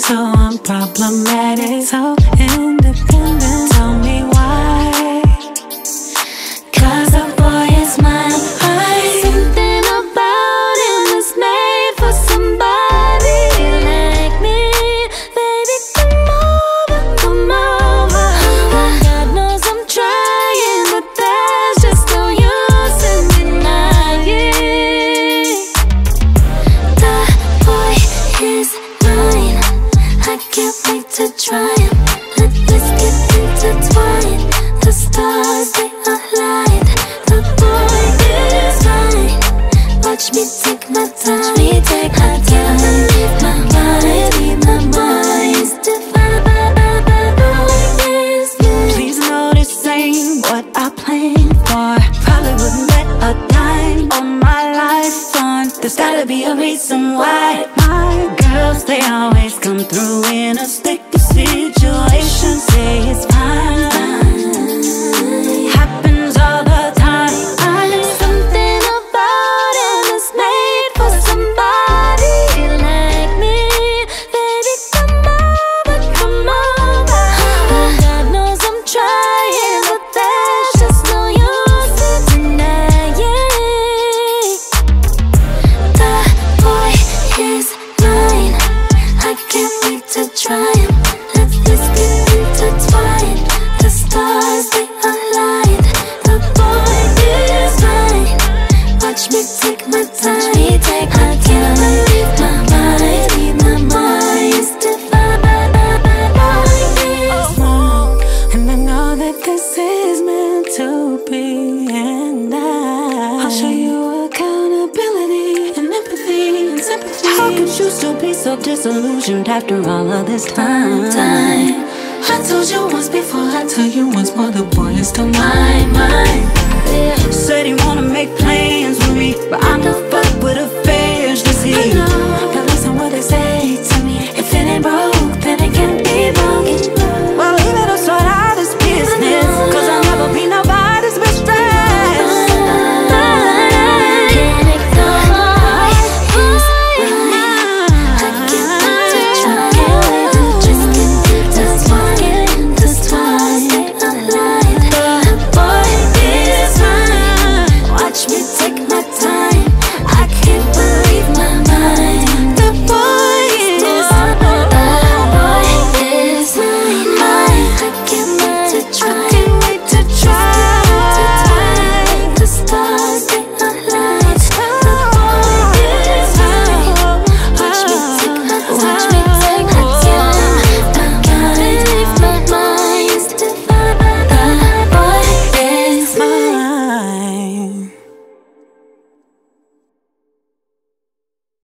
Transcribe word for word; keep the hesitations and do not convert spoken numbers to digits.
so unproblematic, so independent. Tell me why? Cause a boy is mine. Something about him is made for somebody like me. Baby, come over, come over. God knows I'm trying, but there's just no use in denying. The boy is mine. I can't wait to try him. Let's get intertwined. The stars, they align. The boy is mine. Watch me take my time. Watch me take my time. I can't believe my mind. My mind is divine. Please know this ain't what I planned for. Probably wouldn't bet a dime on my life on. There's gotta be a reason why my girls, they always come through in a sticky situation. Say it's fine, happens all the time. Something about him is made for somebody like me. Baby, come over, come over. God knows I'm trying, but there's just no use in denying. The boy is mine. I can't wait to try him. Let's just get intertwined. The stars, they align. The boy is mine. Watch me take my time. Watch me take my I can't believe my mind. My mind is divine. And I know that this is meant to be, and I, I'll show you accountability and empathy and sympathy. How could you still be so disillusioned after all of this time? Time. I told you once before, I tell you once more, the boy is still mine, mine. Yeah. Said he wanna make plans